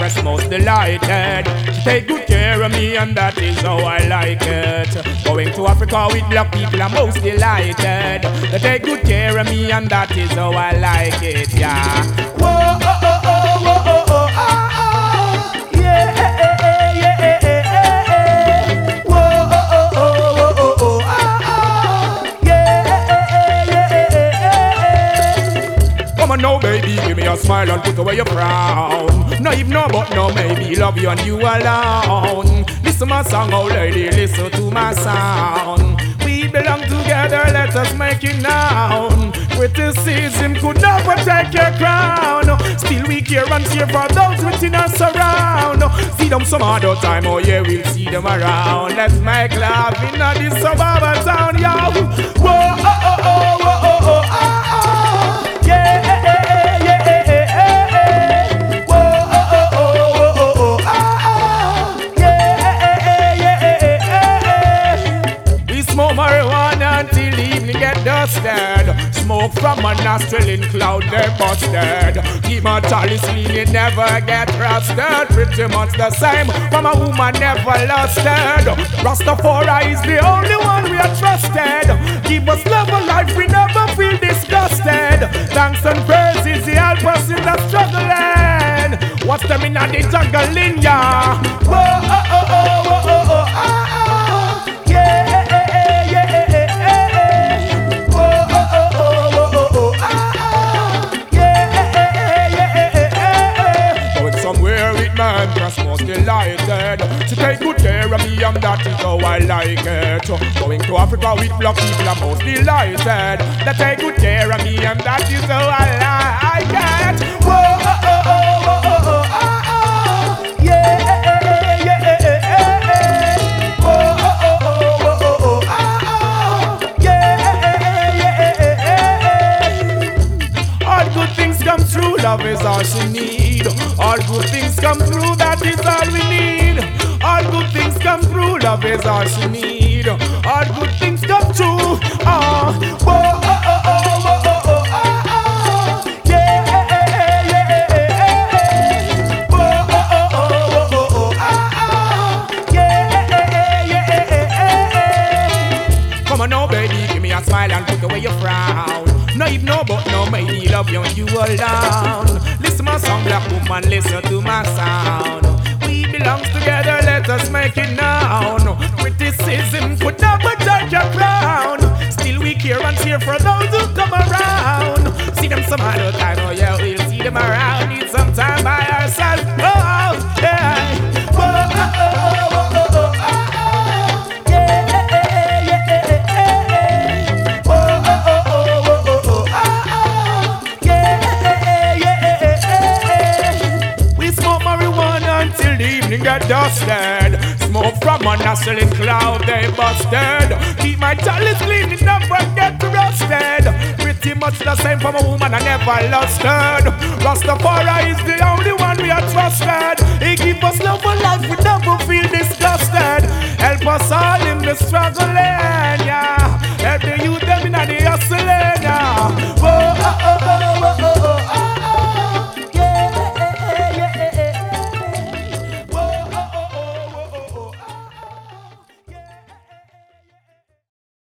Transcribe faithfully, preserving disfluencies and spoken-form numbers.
impressed, most delighted. She take good care of me and that is how I like it. Going to Africa with black people, I'm most delighted. They take good care of me and that is how I like it, yeah. Whoa, oh, oh, oh, whoa, oh, oh, ah, ah. Yeah, eh, eh, eh, yeah, eh, eh, eh, eh. Whoa, oh, oh, oh, oh, oh, oh, ah, ah. Yeah, eh, eh, eh, yeah, eh, eh, eh. Come on now, baby, give me a smile and put away your frown. No, if no, but no, maybe love you and you alone. Listen to my song, oh lady, listen to my sound. We belong together, let us make it known. Criticism could never take your crown. Still we care and cheer for those within us around. See them some other time, oh yeah, we'll see them around. Let's make love in this suburban town, yo. Whoa, oh, oh, oh, oh, oh, oh, ah, ah. Yeah, eh, eh, eh, yeah, eh, eh, eh, eh. Whoa, oh, oh, oh, oh, oh, oh, ah, ah. Yeah, eh, eh, eh, yeah, eh, eh, eh, eh. We smoke marijuana until the evening get dusted. Smoke from a nostril in cloud, they're busted. Keep my chalice clean, it never get rusted. Pretty much the same from a woman never lusted. Rastafari is the only one we are trusted. Give us love and life, we never feel disgusted. Thanks and praises, he help us in the struggling. What's them in the juggling, yeah. Whoa, oh, oh, oh, oh, oh, oh, ah, ah. Yeah, eh, eh, eh, yeah, eh, eh, eh, eh. Whoa, oh, oh, oh, oh, oh, oh, ah, ah. Yeah, eh, eh, eh, yeah, eh, eh, eh, eh. Going somewhere with my empress, most delighted. To take good care of me and that is how I like it. Going to Africa with black people, I'm most delighted. They take good care of me and that is how I like it. Whoa, oh, oh, oh, oh, oh, oh, ah, ah. Yeah, eh, eh, eh, yeah, eh, eh, eh, eh. Whoa, oh, oh, oh, oh, oh, oh, ah, ah. Yeah, eh, eh, eh, yeah, eh, eh, eh. All good things come through, love is all she need. All good things come through, that is all we need. All good things come through, love is all she need. All good things come true. Ah, whoa, oh, oh, oh, oh, oh, oh, ah, ah. Yeah, eh, eh, eh, yeah, eh, eh, eh, eh. Whoa, oh, oh, oh, oh, oh, oh, ah, ah. Yeah, eh, eh, eh, yeah, eh, eh, eh, eh. Come on now, baby, give me a smile and put away your frown. No, if no, but no, maybe love you and you alone. Listen to my song, black woman, listen to my sound. We belong together, let us make it known. Criticism could never take your crown. Still we care and cheer for those who come around. See them some other time, oh yeah, we'll see them around. Need some time by ourselves, oh yeah. Whoa, oh, oh, oh, oh, oh, oh, ah, ah. Yeah, eh, eh, eh, yeah, eh, eh, eh, eh. Whoa, oh, oh, oh, oh, oh, oh, ah, ah. Yeah, eh, eh, eh, yeah, eh, eh, eh, eh. We smoke marijuana until the evening get dusted. Smoke from a nostril in cloud, they busted. Keep my chalice clean, it never get rusted. Pretty much the same from a woman I never lusted. Rastafari is the only one we are trusted. He give us love and life, we never feel disgusted. Help us all in the struggle, yeah. Help the